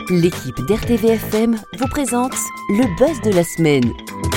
L'équipe d'RTVFM vous présente le buzz de la semaine.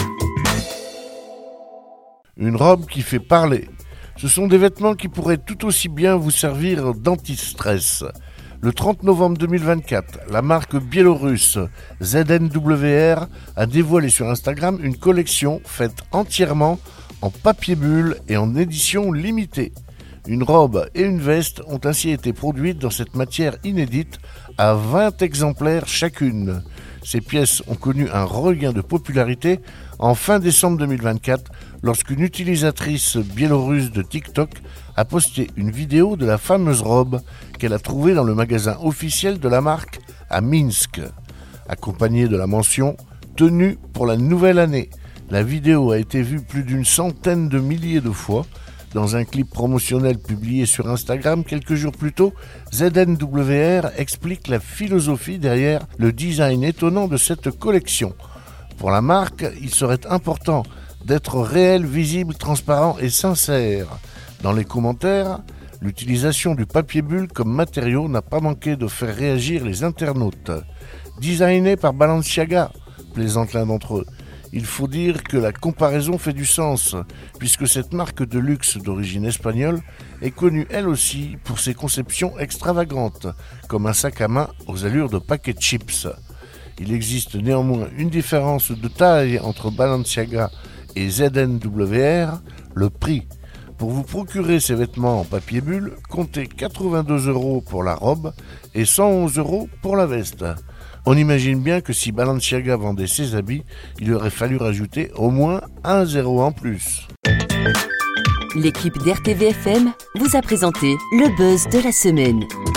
Une robe qui fait parler. Ce sont des vêtements qui pourraient tout aussi bien vous servir d'anti-stress. Le 30 novembre 2024, la marque biélorusse ZNWR a dévoilé sur Instagram une collection faite entièrement en papier bulle et en édition limitée. Une robe et une veste ont ainsi été produites dans cette matière inédite à 20 exemplaires chacune. Ces pièces ont connu un regain de popularité en fin décembre 2024 lorsqu'une utilisatrice biélorusse de TikTok a posté une vidéo de la fameuse robe qu'elle a trouvée dans le magasin officiel de la marque à Minsk. Accompagnée de la mention « Tenue pour la nouvelle année », la vidéo a été vue plus d'une centaine de milliers de fois. Dans un clip promotionnel publié sur Instagram quelques jours plus tôt, ZNWR explique la philosophie derrière le design étonnant de cette collection. Pour la marque, il serait important d'être réel, visible, transparent et sincère. Dans les commentaires, l'utilisation du papier bulle comme matériau n'a pas manqué de faire réagir les internautes. Designé par Balenciaga, plaisante l'un d'entre eux. Il faut dire que la comparaison fait du sens, puisque cette marque de luxe d'origine espagnole est connue elle aussi pour ses conceptions extravagantes, comme un sac à main aux allures de paquet de chips. Il existe néanmoins une différence de taille entre Balenciaga et ZNWR, le prix. Pour vous procurer ces vêtements en papier bulle, comptez 82 € pour la robe et 111 € pour la veste. On imagine bien que si Balenciaga vendait ses habits, il aurait fallu rajouter au moins un 0 en plus. L'équipe d'RTVFM vous a présenté le buzz de la semaine.